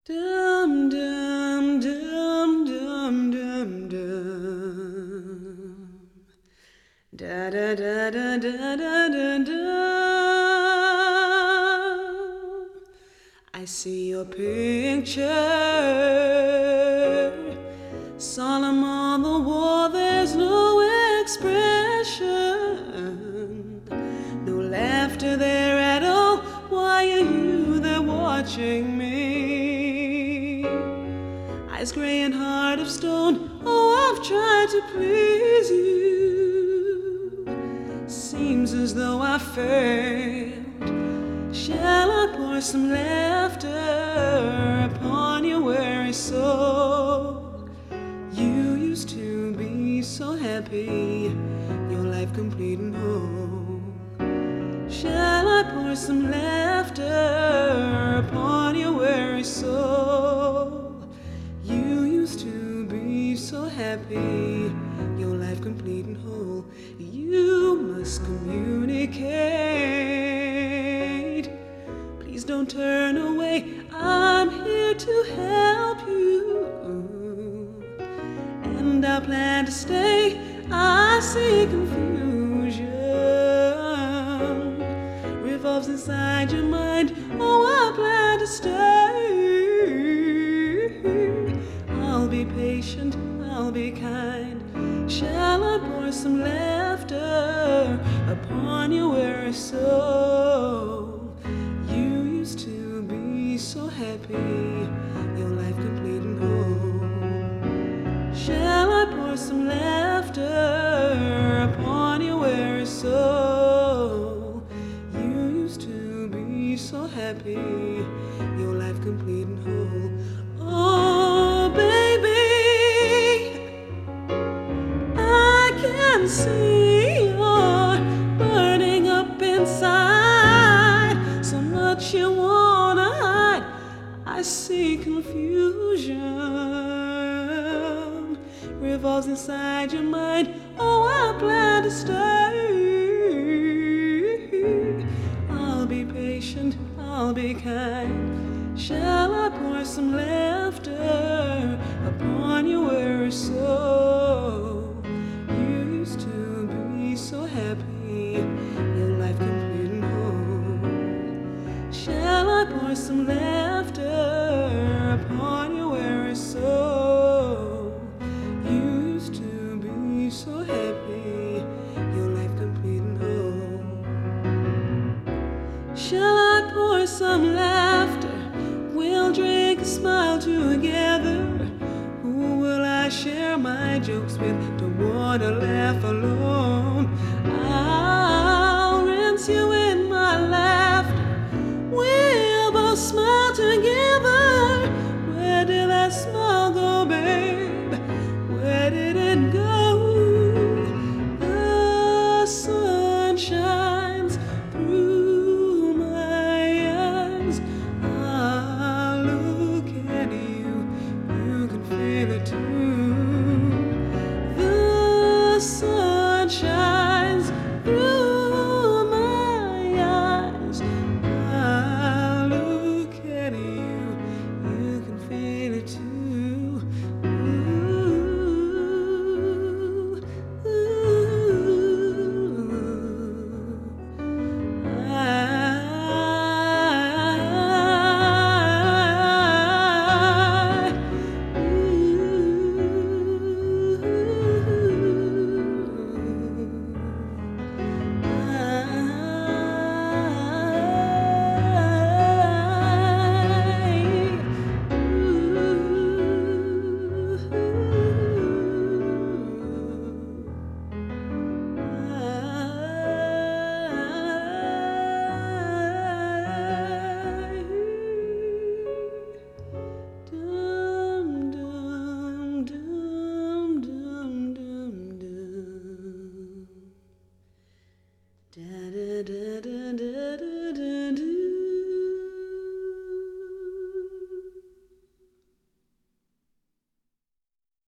Dum dum dum dum dum dum. Da da da da da da da da. I see your picture, solemn on the wall. There's no expression, no laughter there at all. Why are you there watching me? Eyes gray and heart of stone. Oh, I've tried to please you. Seems as though I failed. Shall I pour some laughter upon your weary soul? You used to be so happy, your life complete and whole. Shall I pour some laughter upon your weary soul? You used to be so happy, your life complete and whole. You must communicate. Please don't turn away. I'm here to help you, and I plan to stay. I see confusion revolves inside your mind. Oh, I plan to stay. I'll be patient, I'll be kind. Shall I pour some laughter upon your weary soul? You used to be so happy, your life complete and whole. Shall I pour some laughter upon your weary soul? You used to be so happy, your life complete and whole. Oh, baby, I can see you're burning up inside. So much you wanna hide. I see confusion revolves inside your mind. Oh, I plan to stay. I'll be patient, I'll be kind. Shall I pour some laughter upon your weary soul? You used to be so happy, your life complete and whole. Shall I pour some laughter upon your weary soul? You used to be so happy, your life complete and whole. Shall I pour some laughter? We'll drink a smile together. Who will I share my jokes with? Don't wanna laugh alone.